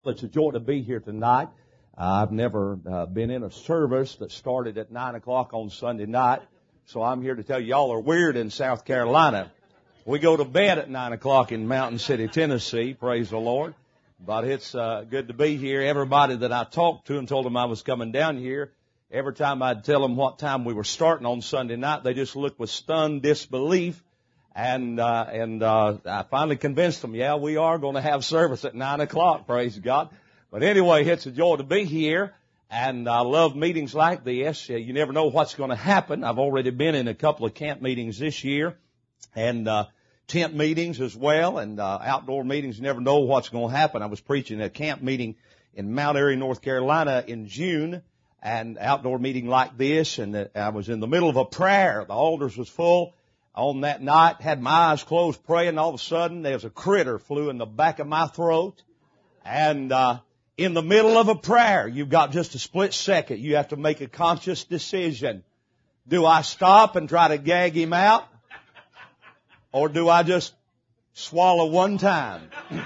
It's a joy to be here tonight. I've never been in a service that started at 9 o'clock on Sunday night, so I'm here to tell you, y'all are weird in South Carolina. We go to bed at 9 o'clock in Mountain City, Tennessee, praise the Lord. But it's good to be here. Everybody that I talked to and told them I was coming down here, every time I'd tell them what time we were starting on Sunday night, they just looked with stunned disbelief. And I finally convinced them, yeah, we are going to have service at 9 o'clock, praise God. But anyway, it's a joy to be here, and I love meetings like this. You never know what's going to happen. I've already been in a couple of camp meetings this year, and tent meetings as well, and outdoor meetings. You never know what's going to happen. I was preaching at a camp meeting in Mount Airy, North Carolina in June, and outdoor meeting like this, and I was in the middle of a prayer. The altars was full. On that night, had my eyes closed praying, and all of a sudden there's a critter flew in the back of my throat. And in the middle of a prayer, you've got just a split second. You have to make a conscious decision. Do I stop and try to gag him out? Or do I just swallow one time?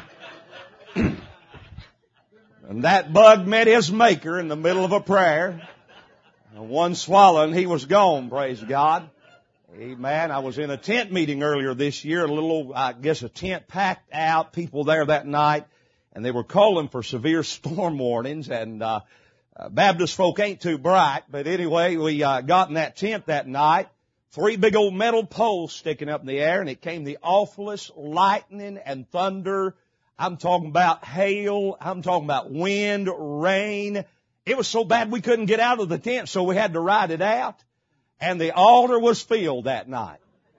And that bug met his maker in the middle of a prayer. And one swallow and he was gone, praise God. Amen. I was in a tent meeting earlier this year, a tent packed out, people there that night, and they were calling for severe storm warnings, and Baptist folk ain't too bright, but anyway, we got in that tent that night, 3 big old metal poles sticking up in the air, and it came the awfulest lightning and thunder. I'm talking about hail, I'm talking about wind, rain. It was so bad we couldn't get out of the tent, so we had to ride it out. And the altar was filled that night.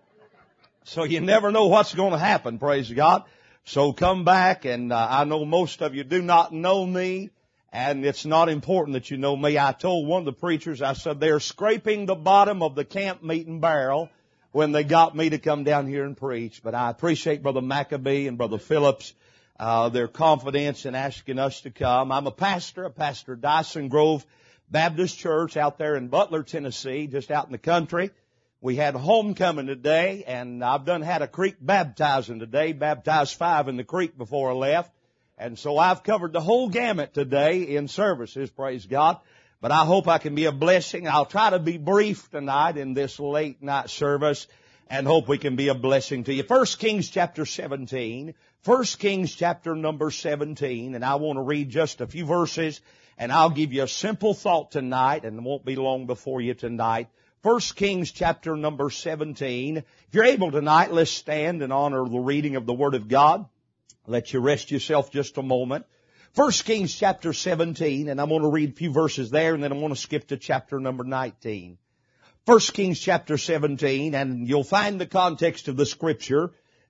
So you never know what's going to happen, praise God. So come back, and I know most of you do not know me, and it's not important that you know me. I told one of the preachers, I said, they're scraping the bottom of the camp meeting barrel when they got me to come down here and preach. But I appreciate Brother Maccabee and Brother Phillips, their confidence in asking us to come. I'm a pastor Dyson Grove Baptist Church out there in Butler, Tennessee, just out in the country. We had homecoming today, and I've had a creek baptizing today, baptized 5 in the creek before I left. And so I've covered the whole gamut today in services, praise God. But I hope I can be a blessing. I'll try to be brief tonight in this late night service and hope we can be a blessing to you. 1 Kings chapter 17. 1 Kings chapter number 17. And I want to read just a few verses. And I'll give you a simple thought tonight, and it won't be long before you tonight. 1 Kings chapter number 17. If you're able tonight, let's stand and honor the reading of the Word of God. Let you rest yourself just a moment. 1 Kings chapter 17, and I'm going to read a few verses there, and then I'm going to skip to chapter number 19. 1 Kings chapter 17, and you'll find the context of the Scripture.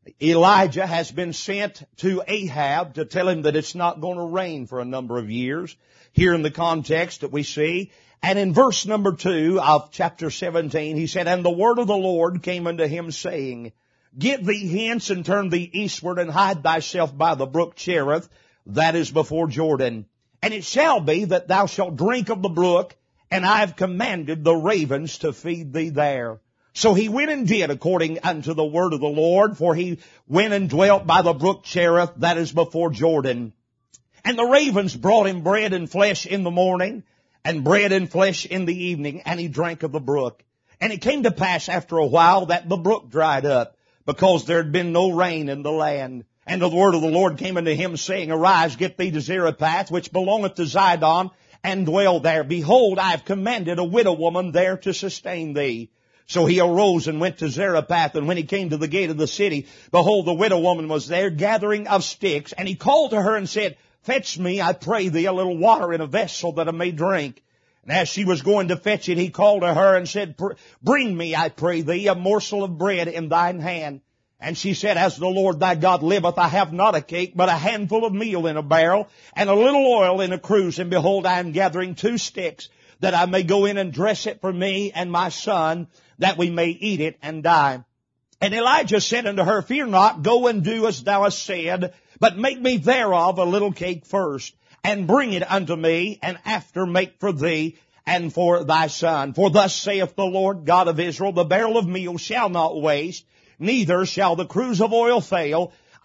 Elijah has been sent to Ahab to tell him that it's not going to rain for a number of years. Here in the context that we see. And in verse number 2 of chapter 17, he said, And the word of the Lord came unto him, saying, Get thee hence and turn thee eastward, and hide thyself by the brook Cherith, that is before Jordan. And it shall be that thou shalt drink of the brook, and I have commanded the ravens to feed thee there. So he went and did according unto the word of the Lord, for he went and dwelt by the brook Cherith, that is before Jordan. And the ravens brought him bread and flesh in the morning, and bread and flesh in the evening, and he drank of the brook. And it came to pass after a while that the brook dried up, because there had been no rain in the land. And the word of the Lord came unto him, saying, Arise, get thee to Zarephath, which belongeth to Zidon, and dwell there. Behold, I have commanded a widow woman there to sustain thee. So he arose and went to Zarephath, and when he came to the gate of the city, behold, the widow woman was there, gathering of sticks. And he called to her and said, Fetch me, I pray thee, a little water in a vessel that I may drink. And as she was going to fetch it, he called to her and said, Bring me, I pray thee, a morsel of bread in thine hand. And she said, As the Lord thy God liveth, I have not a cake, but a handful of meal in a barrel, and a little oil in a cruse. And behold, I am gathering 2 sticks, that I may go in and dress it for me and my son, that we may eat it and die. And Elijah said unto her, Fear not, go and do as thou hast said, but make me thereof a little cake first, and bring it unto me, and after make for thee and for thy son. For thus saith the Lord God of Israel, The barrel of meal shall not waste, neither shall the cruse of oil fail,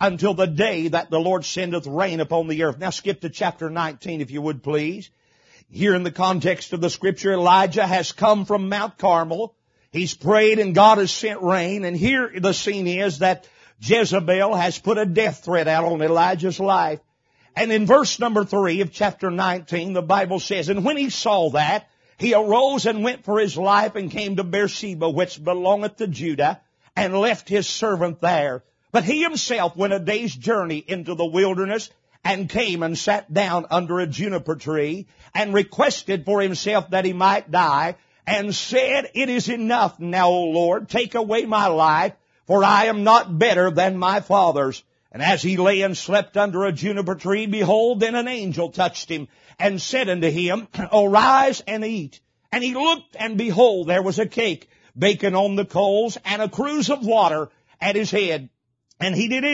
until the day that the Lord sendeth rain upon the earth. Now skip to chapter 19 if you would please. Here in the context of the scripture, Elijah has come from Mount Carmel. He's prayed and God has sent rain. And here the scene is that Jezebel has put a death threat out on Elijah's life. And in verse number 3 of chapter 19, the Bible says, and when he saw that, he arose and went for his life and came to Beersheba, which belongeth to Judah, and left his servant there. But he himself went a day's journey into the wilderness and came and sat down under a juniper tree and requested for himself that he might die and said, it is enough now, O Lord, take away my life, for I am not better than my fathers. And as he lay and slept under a juniper tree, behold, then an angel touched him and said unto him, arise and eat. And he looked, and behold, there was a cake baking on the coals and a cruse of water at his head. And he did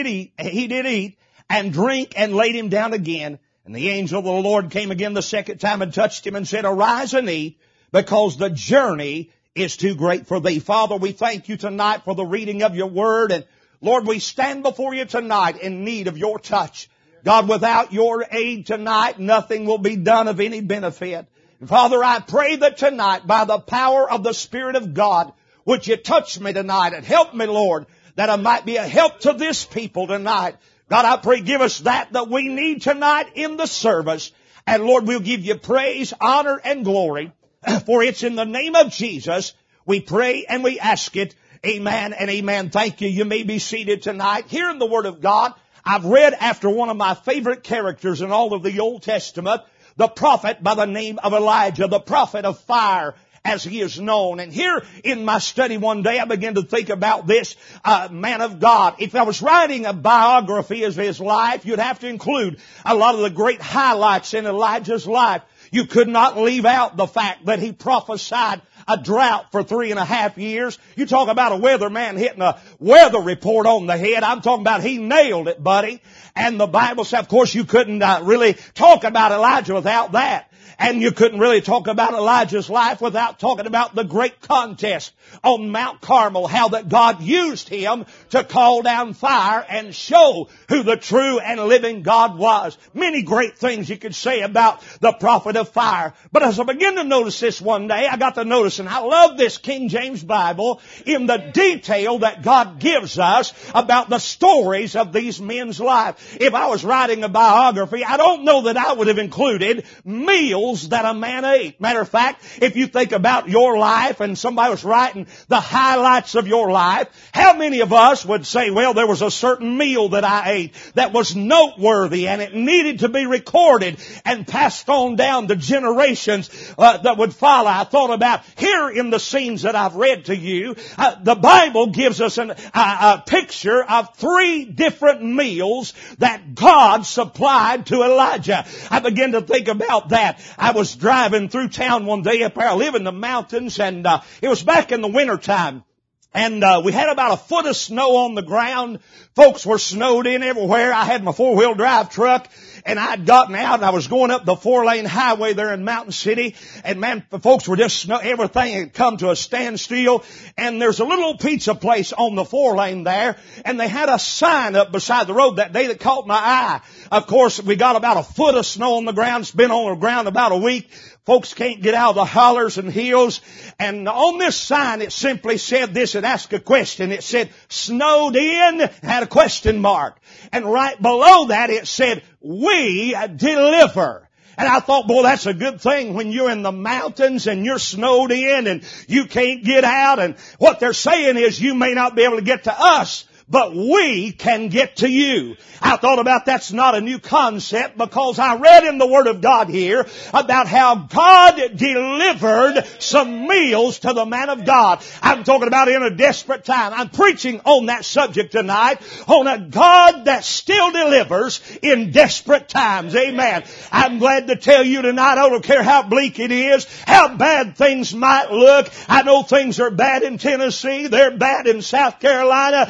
eat and drink and laid him down again. And the angel of the Lord came again the second time and touched him and said, arise and eat, because the journey is too great for thee. Father, we thank you tonight for the reading of your word. And Lord, we stand before you tonight in need of your touch. God, without your aid tonight, nothing will be done of any benefit. And Father, I pray that tonight, by the power of the Spirit of God, would you touch me tonight and help me, Lord, that I might be a help to this people tonight. God, I pray, give us that we need tonight in the service. And Lord, we'll give you praise, honor, and glory. For it's in the name of Jesus we pray and we ask it. Amen and amen. Thank you. You may be seated tonight. Here in the Word of God, I've read after one of my favorite characters in all of the Old Testament, the prophet by the name of Elijah, the prophet of fire, as he is known. And here in my study one day, I began to think about this man of God. If I was writing a biography of his life, you'd have to include a lot of the great highlights in Elijah's life. You could not leave out the fact that he prophesied a drought for 3.5 years. You talk about a weatherman hitting a weather report on the head. I'm talking about he nailed it, buddy. And the Bible said, of course, you couldn't really talk about Elijah without that. And you couldn't really talk about Elijah's life without talking about the great contest on Mount Carmel, how that God used him to call down fire and show who the true and living God was. Many great things you could say about the prophet of fire. But as I began to notice this one day, I got to notice, and I love this King James Bible, in the detail that God gives us about the stories of these men's lives. If I was writing a biography, I don't know that I would have included meals that a man ate. Matter of fact, if you think about your life and somebody was writing the highlights of your life, how many of us would say, well, there was a certain meal that I ate that was noteworthy and it needed to be recorded and passed on down to generations that would follow. I thought about here in the scenes that I've read to you, the Bible gives us a picture of 3 different meals that God supplied to Elijah. I began to think about that. I was driving through town one day up there. I live in the mountains, and it was back in the winter time. And we had about a foot of snow on the ground. Folks were snowed in everywhere. I had my 4-wheel drive truck, and I'd gotten out, and I was going up the 4-lane highway there in Mountain City. And man, the folks were just everything had come to a standstill. And there's a little pizza place on the 4-lane there, and they had a sign up beside the road that day that caught my eye. Of course, we got about a foot of snow on the ground. It's been on the ground about a week. Folks can't get out of the hollers and hills. And on this sign, it simply said this. It asked a question. It said, snowed in, had a question mark. And right below that, it said, we deliver. And I thought, boy, that's a good thing when you're in the mountains and you're snowed in and you can't get out. And what they're saying is you may not be able to get to us, but we can get to you. I thought about that's not a new concept, because I read in the Word of God here about how God delivered some meals to the man of God. I'm talking about in a desperate time. I'm preaching on that subject tonight, on a God that still delivers in desperate times. Amen. I'm glad to tell you tonight, I don't care how bleak it is, how bad things might look. I know things are bad in Tennessee. They're bad in South Carolina. But I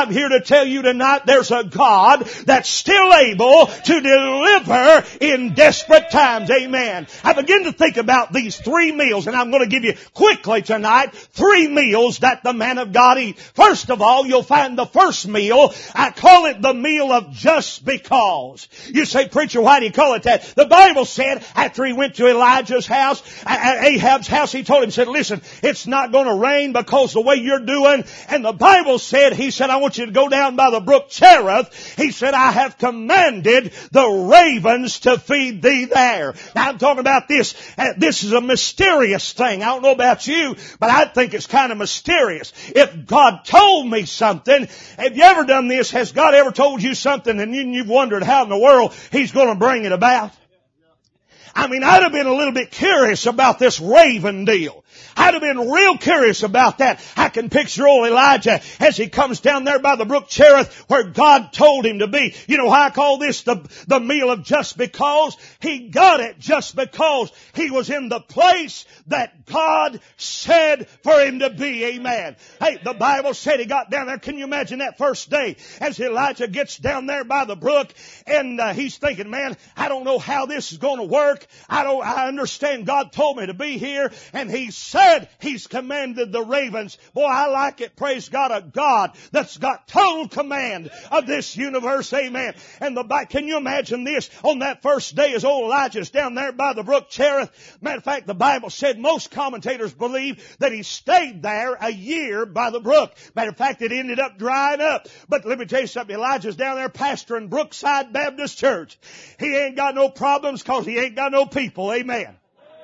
I'm here to tell you tonight there's a God that's still able to deliver in desperate times. Amen. I begin to think about these 3 meals, and I'm going to give you quickly tonight 3 meals that the man of God eat. First of all, you'll find the first meal, I call it the meal of just because. You say, preacher, why do you call it that? The Bible said after he went to Elijah's house, Ahab's house, he told him, said, listen, it's not going to rain because the way you're doing. And the Bible said, he said, I want you to go down by the brook Cherith. He said, I have commanded the ravens to feed thee there. Now I'm talking about this. This is a mysterious thing. I don't know about you, but I think it's kind of mysterious. If God told me something, have you ever done this? Has God ever told you something and you've wondered how in the world He's going to bring it about? I mean, I'd have been a little bit curious about this raven deal. I'd have been real curious about that. I can picture old Elijah as he comes down there by the brook Cherith where God told him to be. You know why I call this the meal of just because? He got it just because he was in the place that God said for him to be. Amen. Hey, the Bible said he got down there. Can you imagine that first day as Elijah gets down there by the brook and he's thinking, man, I don't know how this is going to work. I understand God told me to be here, and he said he's commanded the ravens. Boy, I like it. Praise God, a God that's got total command of this universe. Amen. And can you imagine this? On that first day as old Elijah's down there by the brook Cherith. Matter of fact, the Bible said most commentators believe that he stayed there a year by the brook. Matter of fact, it ended up drying up. But let me tell you something. Elijah's down there pastoring Brookside Baptist Church. He ain't got no problems because he ain't got no people. Amen.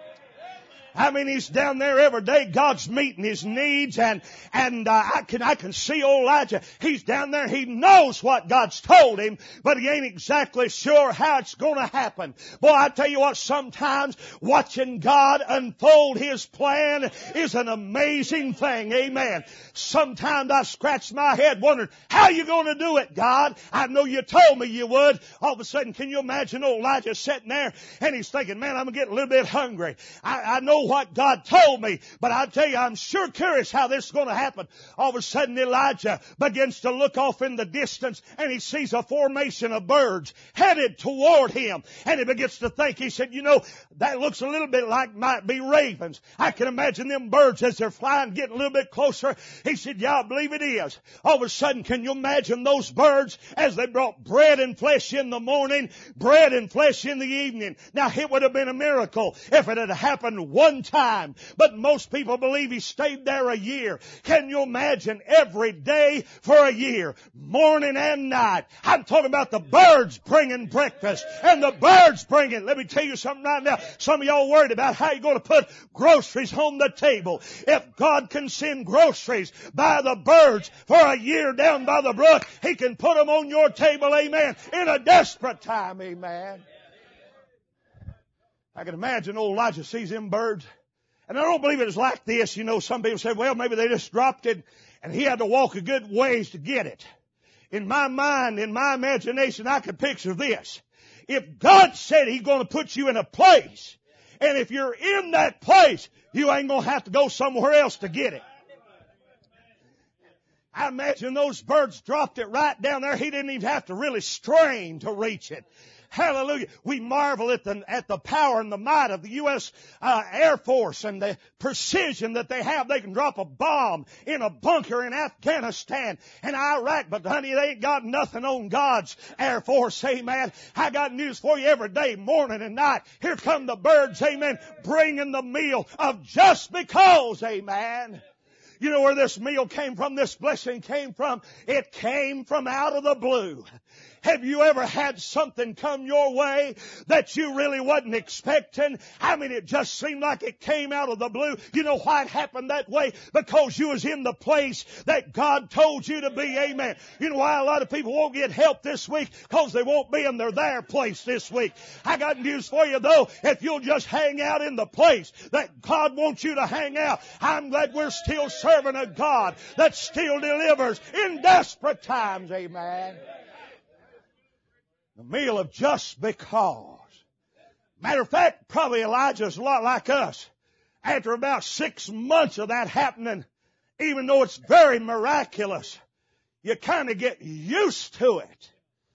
I mean, he's down there every day. God's meeting his needs, and I can see old Elijah. He's down there. He knows what God's told him, but he ain't exactly sure how it's going to happen. Boy, I tell you what, sometimes watching God unfold His plan is an amazing thing. Amen. Sometimes I scratch my head wondering, how you going to do it, God? I know you told me you would. All of a sudden, can you imagine old Elijah sitting there, and he's thinking, man, I'm getting a little bit hungry. I know what God told me, but I tell you, I'm sure curious how this is going to happen. All of a sudden, Elijah begins to look off in the distance, and he sees a formation of birds headed toward him. And he begins to think, he said, you know, that looks a little bit like might be ravens. I can imagine them birds as they're flying, getting a little bit closer. He said, yeah, I believe it is. All of a sudden, can you imagine those birds as they brought bread and flesh in the morning, bread and flesh in the evening? Now, it would have been a miracle if it had happened one time, but most people believe he stayed there a year. Can you imagine every day for a year, morning and night? I'm talking about the birds bringing breakfast and the birds bringing, let me tell you something right now. Some of y'all worried about how you're going to put groceries on the table. If God can send groceries by the birds for a year down by the brook, He can put them on your table, amen, in a desperate time, amen. I can imagine old Elijah sees them birds. And I don't believe it was like this. You know, some people say, well, maybe they just dropped it and he had to walk a good ways to get it. In my mind, in my imagination, I could picture this. If God said He's going to put you in a place, and if you're in that place, you ain't going to have to go somewhere else to get it. I imagine those birds dropped it right down there. He didn't even have to really strain to reach it. Hallelujah. We marvel at the power and the might of the U.S. Air Force and the precision that they have. They can drop a bomb in a bunker in Afghanistan and Iraq, but honey, they ain't got nothing on God's Air Force, amen. I got news for you every day, morning and night. Here come the birds, amen, bringing the meal of just because, amen. You know where this meal came from, this blessing came from? It came from out of the blue. Have you ever had something come your way that you really wasn't expecting? I mean, it just seemed like it came out of the blue. You know why it happened that way? Because you was in the place that God told you to be. Amen. You know why a lot of people won't get help this week? Because they won't be in their place this week. I got news for you though. If you'll just hang out in the place that God wants you to hang out, I'm glad we're still serving a God that still delivers in desperate times. Amen. The meal of just because. Matter of fact, probably Elijah's a lot like us. After about 6 months of that happening, even though it's very miraculous, you kind of get used to it.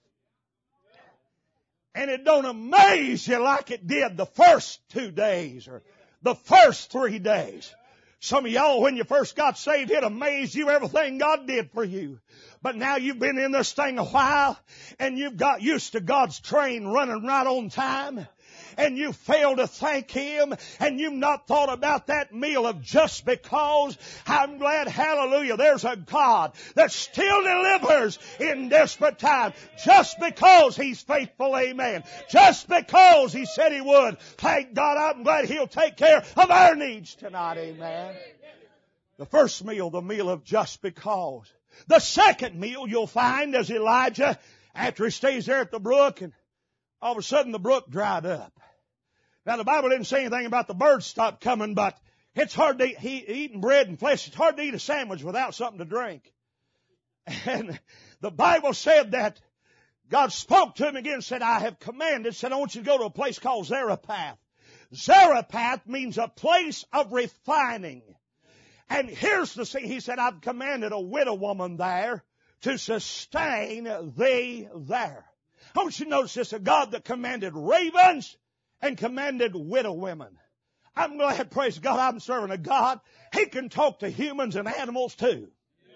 And it don't amaze you like it did the first 2 days or the first 3 days. Some of y'all, when you first got saved, it amazed you everything God did for you. But now you've been in this thing a while, and you've got used to God's train running right on time, and you fail to thank Him, and you've not thought about that meal of just because. I'm glad, hallelujah, there's a God that still delivers in desperate times. Just because He's faithful, amen. Just because He said He would. Thank God, I'm glad He'll take care of our needs tonight, amen. The first meal, the meal of just because. The second meal you'll find as Elijah, after he stays there at the brook, and all of a sudden the brook dried up. Now the Bible didn't say anything about the birds stopped coming, but it's hard to eating bread and flesh. It's hard to eat a sandwich without something to drink. And the Bible said that God spoke to him again and said, I have commanded, said, I want you to go to a place called Zarephath. Zarephath means a place of refining. And here's the thing. He said, I've commanded a widow woman there to sustain thee there. I want you to notice this, a God that commanded ravens and commanded widow women. I'm glad, praise God, I'm serving a God. He can talk to humans and animals too.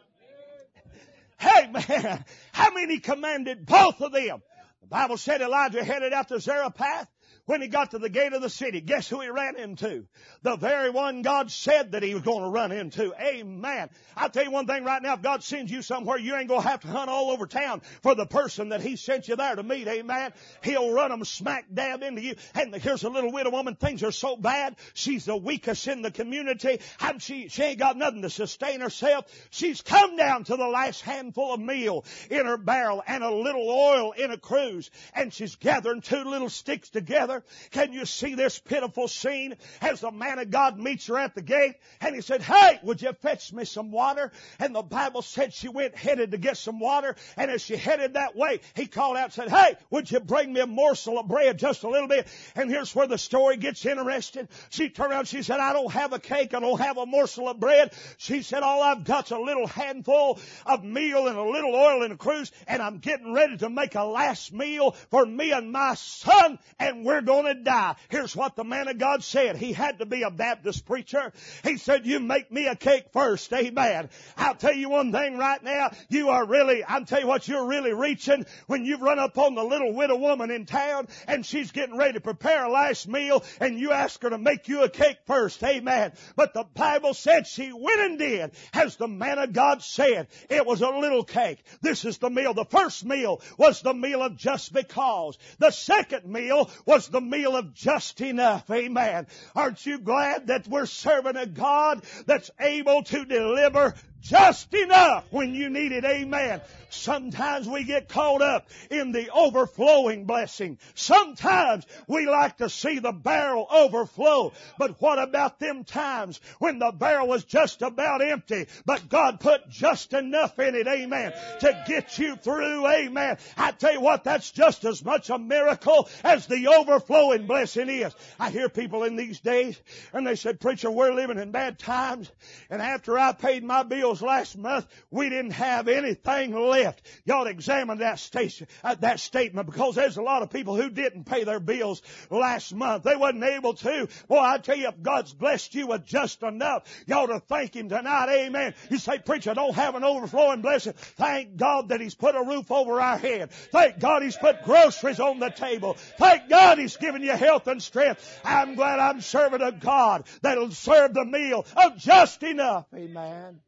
Hey man, how many commanded both of them? The Bible said Elijah headed out to Zarephath. When he got to the gate of the city, guess who he ran into? The very one God said that he was going to run into. Amen. I'll tell you one thing right now, if God sends you somewhere, you ain't going to have to hunt all over town for the person that He sent you there to meet. Amen. He'll run them smack dab into you. And here's a little widow woman. Things are so bad. She's the weakest in the community. She ain't got nothing to sustain herself. She's come down to the last handful of meal in her barrel and a little oil in a cruse. And she's gathering 2 little sticks together. Can you see this pitiful scene as the man of God meets her at the gate? And he said, hey, would you fetch me some water? And the Bible said she headed to get some water. And as she headed that way, he called out and said, hey, would you bring me a morsel of bread just a little bit? And here's where the story gets interesting. She turned around and she said, I don't have a cake. I don't have a morsel of bread. She said, all I've got's a little handful of meal and a little oil in a cruse. And I'm getting ready to make a last meal for me and my son. And we're going to die. Here's what the man of God said. He had to be a Baptist preacher. He said, you make me a cake first. Amen. I'll tell you one thing right now. I'll tell you what, you're really reaching when you've run up on the little widow woman in town and she's getting ready to prepare a last meal and you ask her to make you a cake first. Amen. But the Bible said she went and did as the man of God said. It was a little cake. This is the meal. The first meal was the meal of just because. The second meal was the meal of just enough. Amen. Aren't you glad that we're serving a God that's able to deliver just enough when you need it? Amen. Sometimes we get caught up in the overflowing blessing. Sometimes we like to see the barrel overflow. But what about them times when the barrel was just about empty, but God put just enough in it, amen, to get you through, amen. I tell you what, that's just as much a miracle as the overflowing blessing is. I hear people in these days, and they said, preacher, we're living in bad times, and after I paid my bills last month, we didn't have anything left. You ought to examine that statement, because there's a lot of people who didn't pay their bills last month. They wasn't able to. Boy, I tell you, if God's blessed you with just enough, you ought to thank Him tonight. Amen. You say, preacher, I don't have an overflowing blessing. Thank God that He's put a roof over our head. Thank God He's put groceries on the table. Thank God He's given you health and strength. I'm glad I'm serving a God that'll serve the meal of just enough. Amen.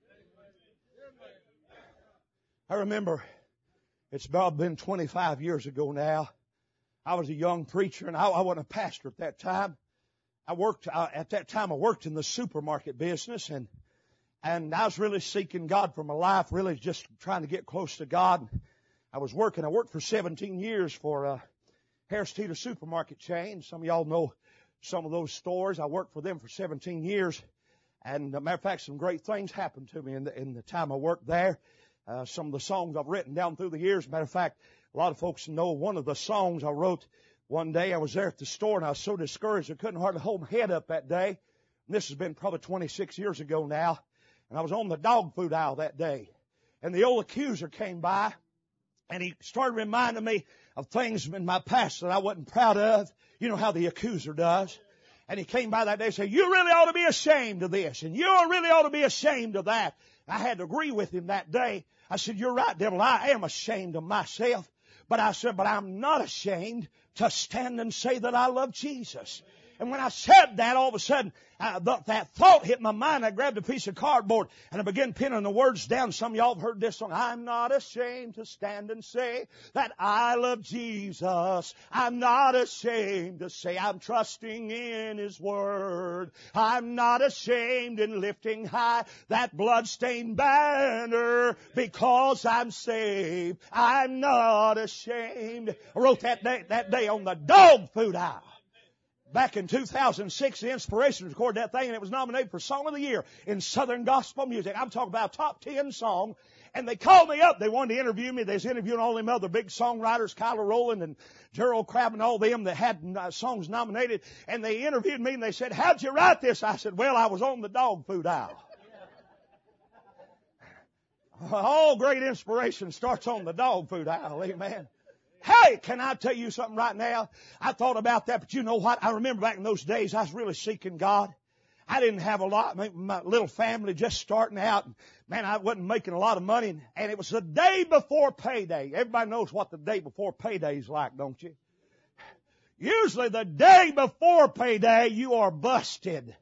I remember it's about been 25 years ago now. I was a young preacher, and I wasn't a pastor at that time. I worked in the supermarket business, and I was really seeking God for my life, really just trying to get close to God. I worked for 17 years for Harris Teeter supermarket chain. Some of y'all know some of those stores. I worked for them for 17 years. And as a matter of fact, some great things happened to me in the time I worked there. Some of the songs I've written down through the years. As a matter of fact, a lot of folks know one of the songs I wrote one day. I was there at the store and I was so discouraged I couldn't hardly hold my head up that day. And this has been probably 26 years ago now. And I was on the dog food aisle that day. And the old accuser came by, and he started reminding me of things in my past that I wasn't proud of. You know how the accuser does. And he came by that day and said, you really ought to be ashamed of this, and you really ought to be ashamed of that. I had to agree with him that day. I said, you're right, devil, I am ashamed of myself. But I said, but I'm not ashamed to stand and say that I love Jesus. And when I said that, all of a sudden, that thought hit my mind. I grabbed a piece of cardboard and I began pinning the words down. Some of y'all have heard this song. I'm not ashamed to stand and say that I love Jesus. I'm not ashamed to say I'm trusting in His Word. I'm not ashamed in lifting high that bloodstained banner because I'm saved. I'm not ashamed. I wrote that day on the dog food aisle. Back in 2006, the Inspiration recorded that thing, and it was nominated for Song of the Year in Southern Gospel Music. I'm talking about a top 10 song. And they called me up. They wanted to interview me. They was interviewing all them other big songwriters, Kyler Rowland and Gerald Crabb and all them that had songs nominated. And they interviewed me, and they said, how'd you write this? I said, well, I was on the dog food aisle. All great inspiration starts on the dog food aisle. Amen. Hey, can I tell you something right now? I thought about that, but you know what? I remember back in those days, I was really seeking God. I didn't have a lot. My little family just starting out. Man, I wasn't making a lot of money. And it was the day before payday. Everybody knows what the day before payday is like, don't you? Usually the day before payday, you are busted.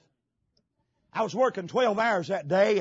I was working 12 hours that day,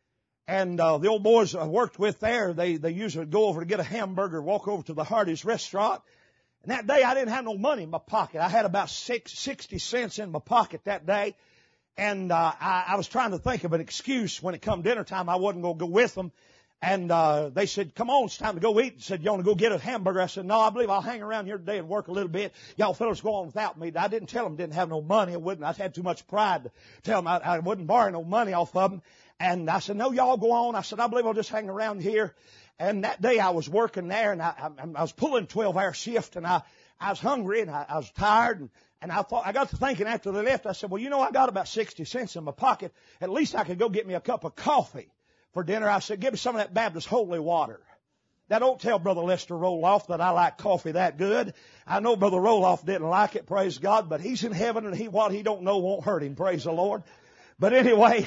and the old boys I worked with there, they usually go over to get a hamburger, walk over to the Hardee's restaurant. And that day I didn't have no money in my pocket. I had about 60 cents in my pocket that day. And I was trying to think of an excuse when it come dinner time. I wasn't going to go with them. And they said, come on, it's time to go eat. They said, you want to go get a hamburger? I said, no, I believe I'll hang around here today and work a little bit. Y'all fellas go on without me. I didn't tell them I didn't have no money. I had too much pride to tell them I wouldn't borrow no money off of them. And I said, no, y'all go on. I said, I believe I'll just hang around here. And that day I was working there, and I was pulling 12-hour shift, and I was hungry, and I was tired, and I got to thinking after they left, I said, well, you know, I got about 60 cents in my pocket. At least I could go get me a cup of coffee for dinner. I said, give me some of that Baptist holy water. Now, don't tell Brother Lester Roloff that I like coffee that good. I know Brother Roloff didn't like it, praise God, but he's in heaven, and what he don't know won't hurt him, praise the Lord. But anyway,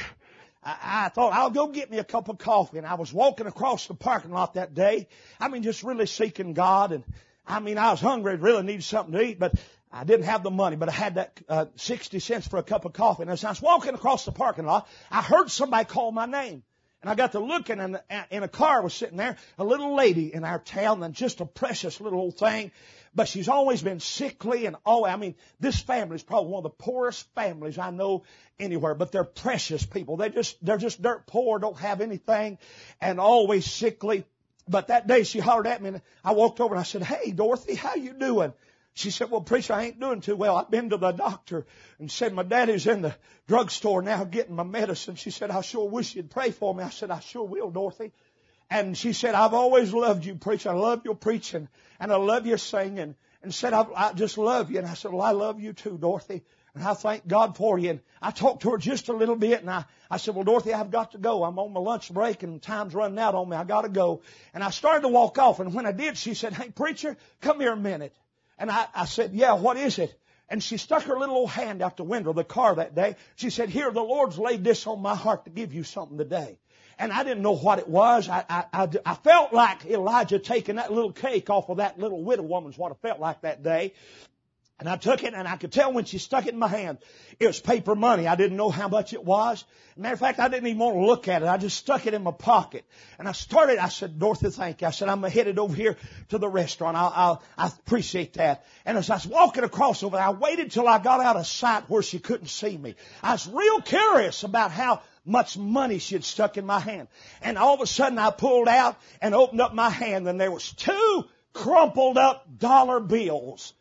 I thought, I'll go get me a cup of coffee. And I was walking across the parking lot that day. Just really seeking God. And I was hungry, really needed something to eat, but I didn't have the money. But I had that 60 cents for a cup of coffee. And as I was walking across the parking lot, I heard somebody call my name. And I got to looking, and in a car was sitting there, a little lady in our town, and just a precious little old thing. But she's always been sickly, and this family is probably one of the poorest families I know anywhere. But they're precious people. They're just dirt poor, don't have anything, and always sickly. But that day she hollered at me, and I walked over and I said, "Hey, Dorothy, how you doing?" She said, "Well, preacher, I ain't doing too well. I've been to the doctor and said my daddy's in the drugstore now getting my medicine." She said, "I sure wish you'd pray for me." I said, "I sure will, Dorothy." And she said, "I've always loved you, preacher. I love your preaching, and I love your singing." And said, I just love you. And I said, "Well, I love you too, Dorothy. And I thank God for you." And I talked to her just a little bit, and I said, "Well, Dorothy, I've got to go. I'm on my lunch break, and time's running out on me. I got to go." And I started to walk off. And when I did, she said, "Hey, preacher, come here a minute." And I said, "Yeah, what is it?" And she stuck her little old hand out the window of the car that day. She said, "Here, the Lord's laid this on my heart to give you something today." And I didn't know what it was. I felt like Elijah taking that little cake off of that little widow woman's what I felt like that day. And I took it, and I could tell when she stuck it in my hand, it was paper money. I didn't know how much it was. Matter of fact, I didn't even want to look at it. I just stuck it in my pocket. And I said, "Dorothy, thank you." I said, "I'm headed over here to the restaurant. I appreciate that." And as I was walking across over there, I waited till I got out of sight where she couldn't see me. I was real curious about how much money she had stuck in my hand. And all of a sudden I pulled out and opened up my hand, and there was 2 crumpled up dollar bills.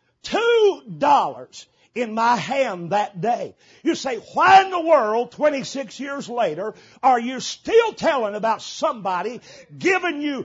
$2 in my hand that day. You say, why in the world, 26 years later, are you still telling about somebody giving you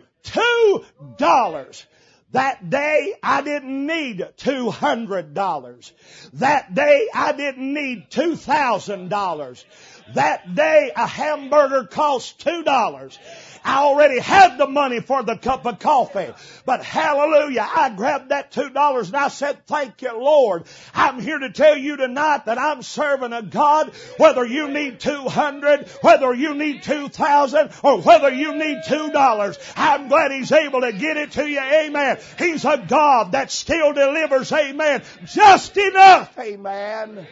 $2? That day, I didn't need $200. That day, I didn't need $2,000. That day, a hamburger cost $2. I already had the money for the cup of coffee. But hallelujah, I grabbed that $2 and I said, thank you, Lord. I'm here to tell you tonight that I'm serving a God, whether you need 200, whether you need 2,000, or whether you need $2. I'm glad He's able to get it to you. Amen. He's a God that still delivers. Amen. Just enough. Amen.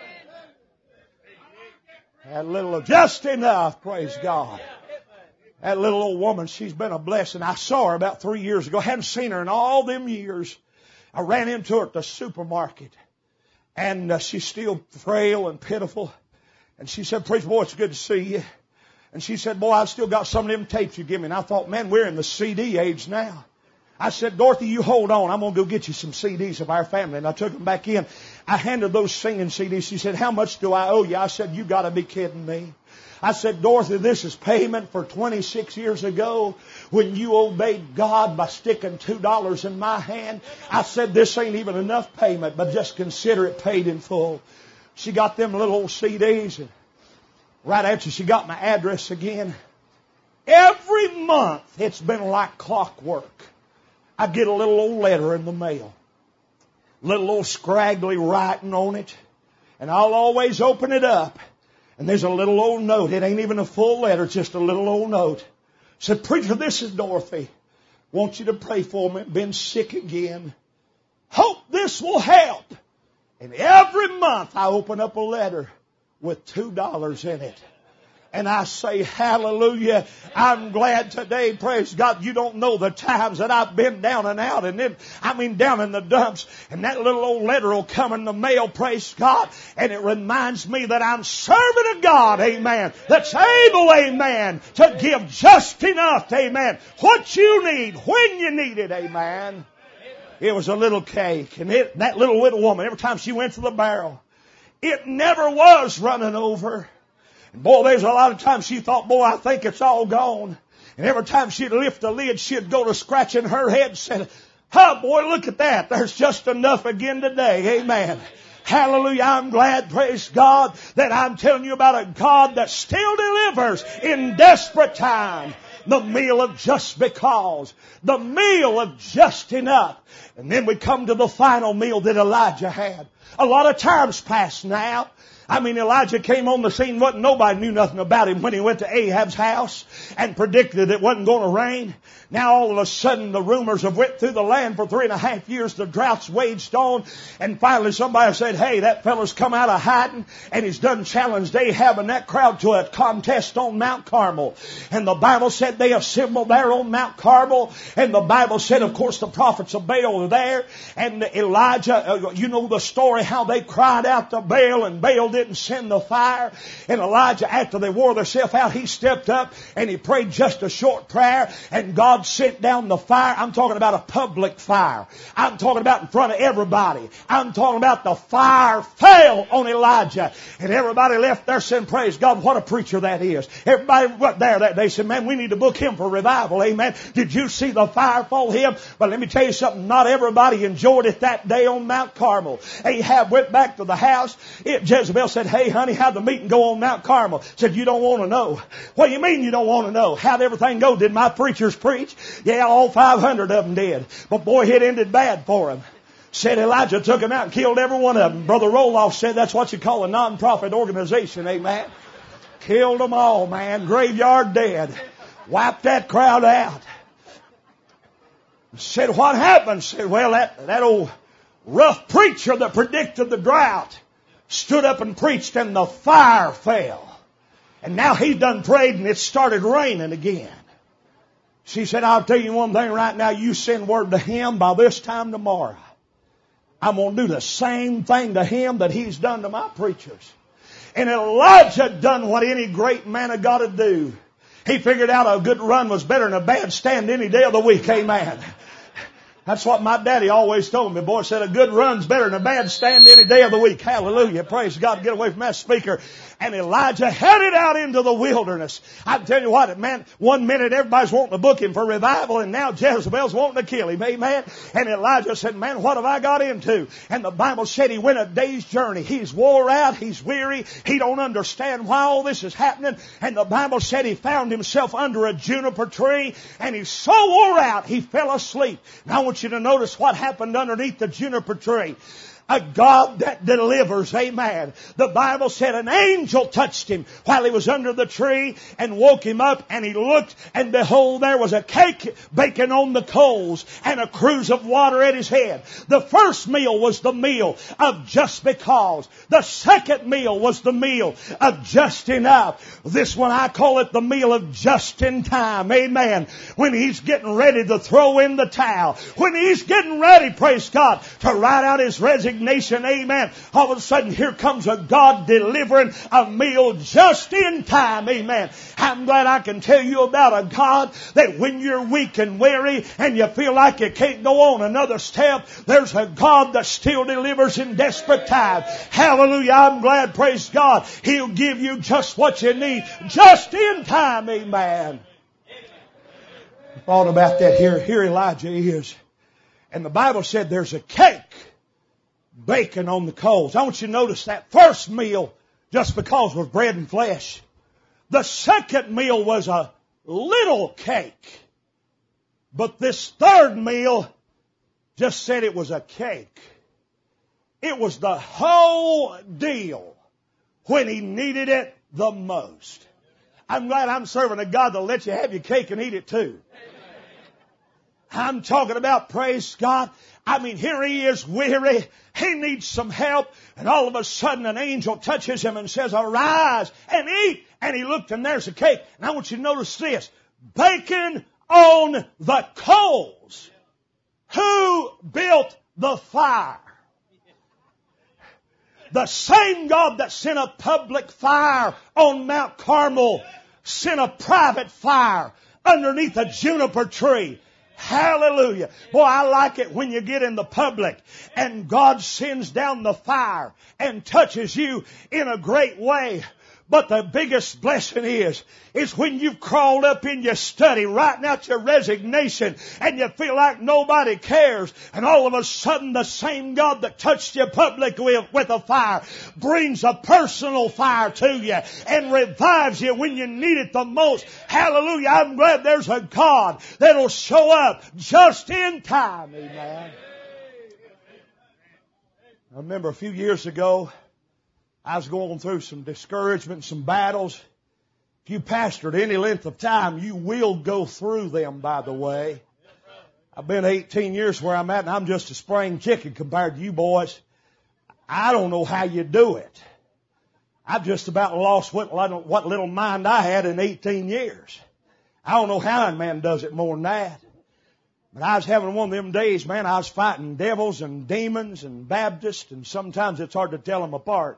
That little, just enough. Praise God. That little old woman, she's been a blessing. I saw her about 3 years ago. I hadn't seen her in all them years. I ran into her at the supermarket. And she's still frail and pitiful. And she said, preacher, boy, it's good to see you. And she said, boy, I've still got some of them tapes you give me. And I thought, man, we're in the CD age now. I said, Dorothy, you hold on. I'm going to go get you some CDs of our family. And I took them back in. I handed those singing CDs. She said, how much do I owe you? I said, you got to be kidding me. I said, Dorothy, this is payment for 26 years ago when you obeyed God by sticking $2 in my hand. I said, this ain't even enough payment, but just consider it paid in full. She got them little old CDs, and right after she got my address again, every month it's been like clockwork. I get a little old letter in the mail, little old scraggly writing on it, and I'll always open it up. And there's a little old note. It ain't even a full letter. It's just a little old note. Said, preacher, this is Dorothy. Want you to pray for me. Been sick again. Hope this will help. And every month I open up a letter with $2 in it. And I say, hallelujah, I'm glad today, praise God. You don't know the times that I've been down and out, and then, down in the dumps, and that little old letter will come in the mail, praise God, and it reminds me that I'm serving a God, amen, that's able, amen, to give just enough, amen, what you need, when you need it, amen. It was a little cake, and that little widow woman, every time she went to the barrel, it never was running over. And boy, there's a lot of times she thought, boy, I think it's all gone. And every time she'd lift the lid, she'd go to scratching her head and say, oh boy, look at that. There's just enough again today. Amen. Hallelujah. I'm glad, praise God, that I'm telling you about a God that still delivers in desperate time. The meal of just because. The meal of just enough. And then we come to the final meal that Elijah had. A lot of times passed now. Elijah came on the scene. Nobody knew nothing about him when he went to Ahab's house and predicted it wasn't going to rain. Now all of a sudden the rumors have went through the land for 3.5 years. The drought's waged on. And finally somebody said, hey, that fellow's come out of hiding and he's done challenged Ahab and that crowd to a contest on Mount Carmel. And the Bible said they assembled there on Mount Carmel. And the Bible said, of course, the prophets of Baal were there. And Elijah, you know the story, how they cried out to Baal and Baal didn't send the fire. And Elijah, after they wore themselves out, he stepped up and he prayed just a short prayer, and God sent down the fire. I'm talking about a public fire. I'm talking about in front of everybody. I'm talking about the fire fell on Elijah, and everybody left there saying, praise God, what a preacher that is. Everybody went there that day said, man, we need to book him for revival. Amen. Did you see the fire fall him? But let me tell you something, not everybody enjoyed it that day on Mount Carmel. Ahab went back to the house. Jezebel said, hey honey, how'd the meeting go on Mount Carmel? Said, you don't want to know. What do you mean you don't want to know? How'd everything go? Did my preachers preach? Yeah, all 500 of them did. But boy, it ended bad for him. Said Elijah took him out and killed every one of them. Brother Roloff said that's what you call a non-profit organization, amen. Killed them all, man. Graveyard dead. Wiped that crowd out. Said, what happened? Said, well, that old rough preacher that predicted the drought stood up and preached and the fire fell. And now he done prayed and it started raining again. She said, I'll tell you one thing right now. You send word to him by this time tomorrow. I'm going to do the same thing to him that he's done to my preachers. And Elijah done what any great man of God would do. He figured out a good run was better than a bad stand any day of the week. Amen. That's what my daddy always told me. Boy, said a good run's better than a bad stand any day of the week. Hallelujah. Praise God. Get away from that speaker. And Elijah headed out into the wilderness. I tell you what, man, one minute everybody's wanting to book him for revival, and now Jezebel's wanting to kill him. Amen. And Elijah said, man, what have I got into? And the Bible said he went a day's journey. He's wore out. He's weary. He don't understand why all this is happening. And the Bible said he found himself under a juniper tree, and he's so wore out he fell asleep. Now I want you to notice what happened underneath the juniper tree. A God that delivers. Amen. The Bible said an angel touched him while he was under the tree and woke him up, and he looked, and behold, there was a cake baking on the coals and a cruse of water at his head. The first meal was the meal of just because. The second meal was the meal of just enough. This one, I call it the meal of just in time. Amen. When he's getting ready to throw in the towel. When he's getting ready, praise God, to write out his resignation. Amen. All of a sudden, here comes a God delivering a meal just in time. Amen. I'm glad I can tell you about a God that when you're weak and weary and you feel like you can't go on another step, there's a God that still delivers in desperate times. Hallelujah. I'm glad, praise God, He'll give you just what you need just in time. Amen. I thought about that here. Here Elijah is. And the Bible said there's a cake baking on the coals. I want you to notice that first meal, just because, was bread and flesh. The second meal was a little cake. But this third meal just said it was a cake. It was the whole deal when he needed it the most. I'm glad I'm serving a God that'll let you have your cake and eat it too. I'm talking about, praise God. I mean, here he is weary. He needs some help. And all of a sudden an angel touches him and says, arise and eat. And he looked, and there's a cake. And I want you to notice this. Baking on the coals. Who built the fire? The same God that sent a public fire on Mount Carmel sent a private fire underneath a juniper tree. Hallelujah. Boy, I like it when you get in the public and God sends down the fire and touches you in a great way. But the biggest blessing is when you've crawled up in your study, writing out your resignation, and you feel like nobody cares, and all of a sudden the same God that touched you publicly with a fire brings a personal fire to you and revives you when you need it the most. Hallelujah. I'm glad there's a God that'll show up just in time. Amen. I remember a few years ago, I was going through some discouragement, some battles. If you pastored any length of time, you will go through them, by the way. I've been 18 years where I'm at, and I'm just a spring chicken compared to you boys. I don't know how you do it. I've just about lost what little mind I had in 18 years. I don't know how a man does it more than that. But I was having one of them days, man, I was fighting devils and demons and Baptists, and sometimes it's hard to tell them apart.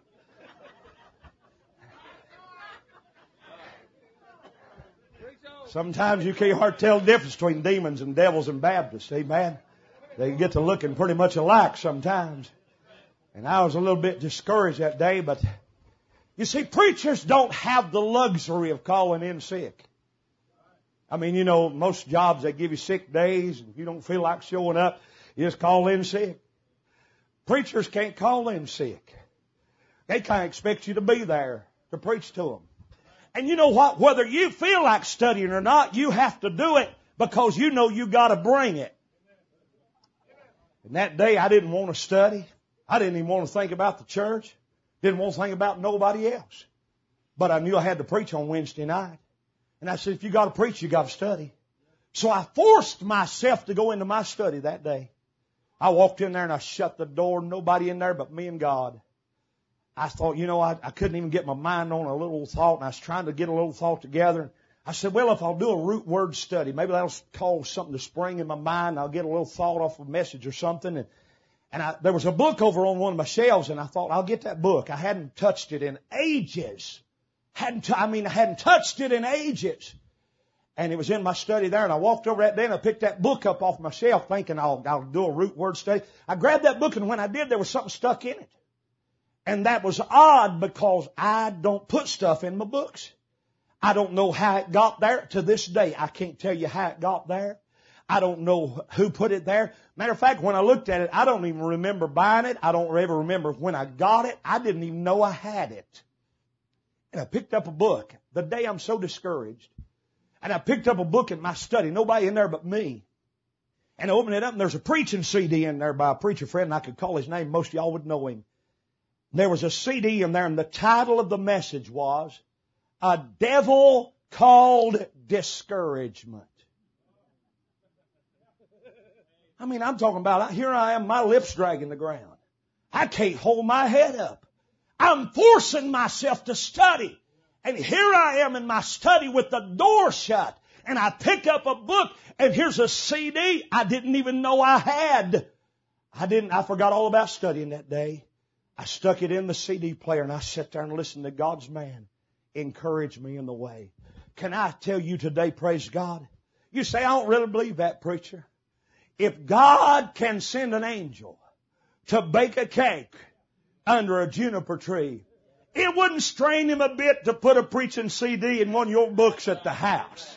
Sometimes you can't hardly tell the difference between demons and devils and Baptists. Amen. They get to looking pretty much alike sometimes. And I was a little bit discouraged that day, but you see, preachers don't have the luxury of calling in sick. I mean, you know, most jobs, they give you sick days, and if you don't feel like showing up, you just call in sick. Preachers can't call in sick. They kind of expect you to be there to preach to them. And you know what? Whether you feel like studying or not, you have to do it because you know you got to bring it. And that day I didn't want to study. I didn't even want to think about the church. Didn't want to think about nobody else. But I knew I had to preach on Wednesday night. And I said, if you got to preach, you got to study. So I forced myself to go into my study that day. I walked in there and I shut the door. Nobody in there but me and God. I thought, you know, I couldn't even get my mind on a little thought, and I was trying to get a little thought together. I said, well, if I'll do a root word study, maybe that'll cause something to spring in my mind. I'll get a little thought off a message or something. And there was a book over on one of my shelves, and I thought, I'll get that book. I hadn't touched it in ages. I hadn't touched it in ages. And it was in my study there, and I walked over that day and I picked that book up off my shelf thinking I'll do a root word study. I grabbed that book, and when I did, there was something stuck in it. And that was odd because I don't put stuff in my books. I don't know how it got there. To this day, I can't tell you how it got there. I don't know who put it there. Matter of fact, when I looked at it, I don't even remember buying it. I don't ever remember when I got it. I didn't even know I had it. And I picked up a book the day I'm so discouraged. And I picked up a book in my study, nobody in there but me. And I opened it up, and there's a preaching CD in there by a preacher friend, and I could call his name. Most of y'all would know him. There was a CD in there, and the title of the message was, A Devil Called Discouragement. I mean, I'm talking about, here I am, my lips dragging the ground. I can't hold my head up. I'm forcing myself to study. And here I am in my study with the door shut. And I pick up a book, and here's a CD I didn't even know I had. I forgot all about studying that day. I stuck it in the CD player, and I sat there and listened to God's man encourage me in the way. Can I tell you today, praise God? You say, I don't really believe that, preacher. If God can send an angel to bake a cake under a juniper tree, it wouldn't strain him a bit to put a preaching CD in one of your books at the house.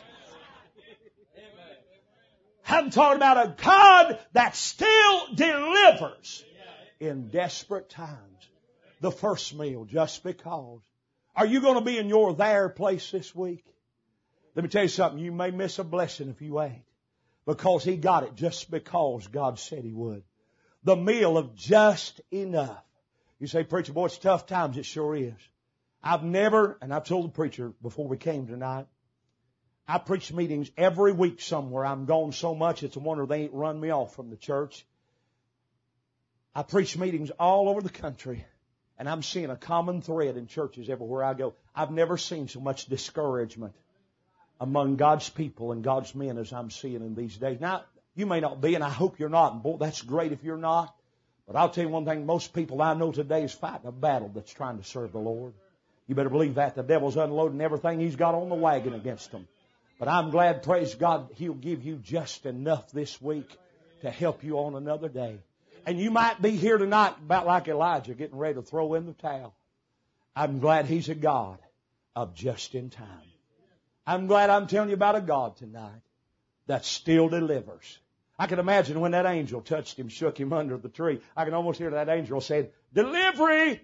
I'm talking about a God that still delivers in desperate times. The first meal, just because. Are you going to be in your there place this week? Let me tell you something. You may miss a blessing if you ain't. Because He got it just because God said He would. The meal of just enough. You say, preacher, boy, it's tough times. It sure is. I've never, and I've told the preacher before we came tonight, I preach meetings every week somewhere. I'm gone so much, it's a wonder they ain't run me off from the church. I preach meetings all over the country, and I'm seeing a common thread in churches everywhere I go. I've never seen so much discouragement among God's people and God's men as I'm seeing in these days. Now, you may not be, and I hope you're not, and boy, that's great if you're not. But I'll tell you one thing, most people I know today is fighting a battle that's trying to serve the Lord. You better believe that. The devil's unloading everything he's got on the wagon against them. But I'm glad, praise God, He'll give you just enough this week to help you on another day. And you might be here tonight about like Elijah, getting ready to throw in the towel. I'm glad He's a God of just in time. I'm glad I'm telling you about a God tonight that still delivers. I can imagine when that angel touched him, shook him under the tree. I can almost hear that angel saying, delivery!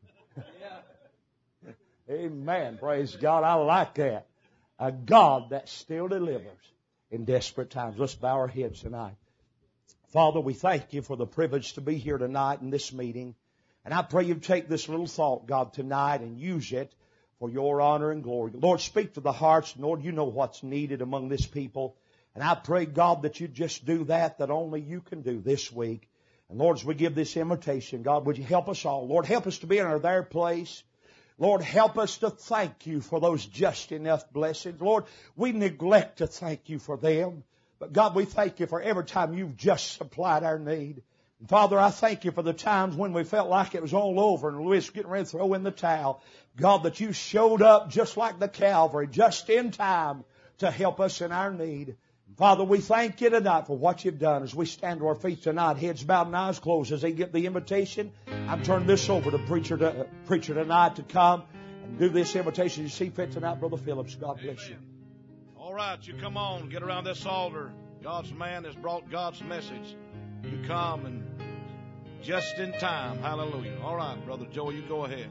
Amen. Praise God. I like that. A God that still delivers in desperate times. Let's bow our heads tonight. Father, we thank You for the privilege to be here tonight in this meeting. And I pray You take this little thought, God, tonight and use it for Your honor and glory. Lord, speak to the hearts. Lord, You know what's needed among this people. And I pray, God, that You just do that only You can do this week. And Lord, as we give this invitation, God, would You help us all? Lord, help us to be in our there place. Lord, help us to thank You for those just enough blessings. Lord, we neglect to thank You for them. But God, we thank You for every time You've just supplied our need. And Father, I thank You for the times when we felt like it was all over and we was getting ready to throw in the towel. God, that You showed up just like the Calvary, just in time to help us in our need. Father, we thank You tonight for what You've done. As we stand to our feet tonight, heads bowed and eyes closed, as they get the invitation, I'm turning this over to preacher tonight to come and do this invitation. You see fit tonight, Brother Phillips. God bless you. All right, you come on, get around this altar. God's man has brought God's message. You come and just in time. Hallelujah. All right, Brother Joe, you go ahead.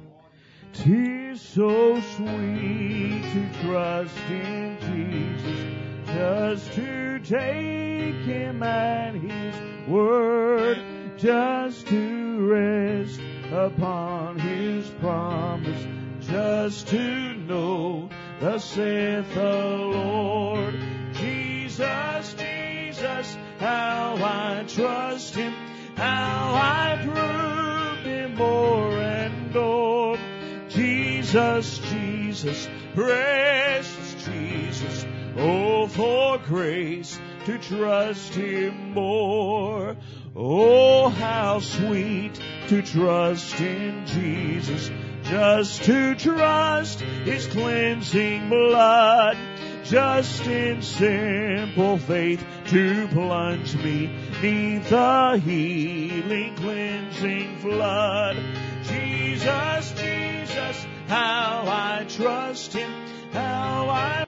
'Tis so sweet to trust in Jesus, just to take Him at His word, just to rest upon His promise, just to know thus saith the Lord. Jesus, Jesus, how I trust Him, how I prove Him more and more. Jesus, Jesus, precious Jesus, oh, for grace to trust Him more. Oh, how sweet to trust in Jesus, just to trust His cleansing blood, just in simple faith to plunge me 'neath the healing, cleansing flood. Jesus, Jesus, how I trust Him, how I